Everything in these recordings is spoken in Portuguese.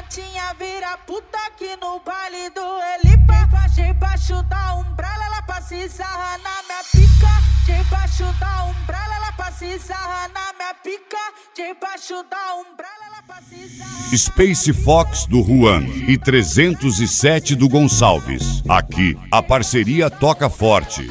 gatinha vira puta aqui no baile do Elipa. Debaixo da umbrella, ela passa e sarra na minha pica. Debaixo da umbrella, ela passa e sarra na minha pica. Debaixo da umbrella, ela passa e sarra. Space Fox do Juan e 307 do Gonçalves. Aqui a parceria toca forte.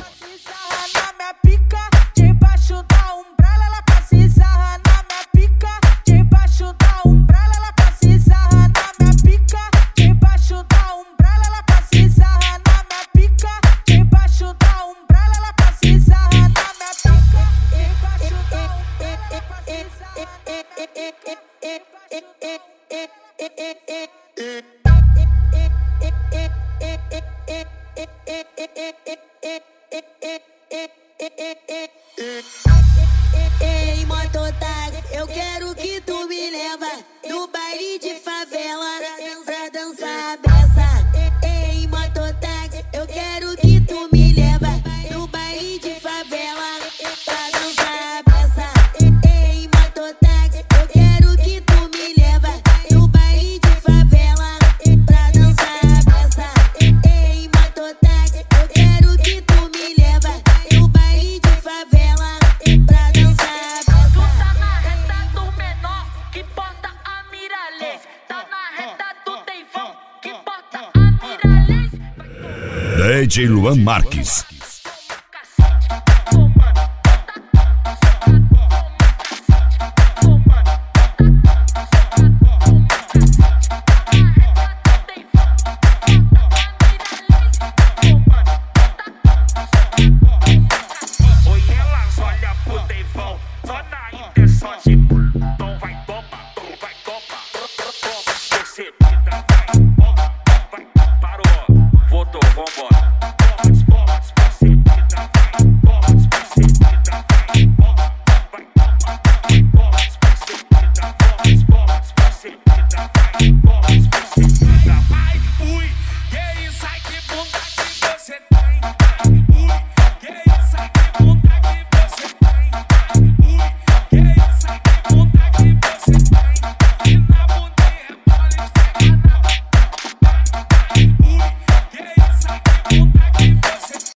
Ei, mototáxi, eu quero que tu me leva no baile de favela pra dançar a beça. Ei, mototáxi, eu quero que tu me leva no baile de favela pra dançar a beça. Ei, mototáxi, eu quero que tu me leva no baile de favela pra dançar a beça. Ei, mototáxi, eu quero que tu me leva no baile de favela pra dançar a beça. Tu tá na reta do menor que porta a Miralês. Tá na reta do Teivão que porta a Miralês. DJ Luan Marques.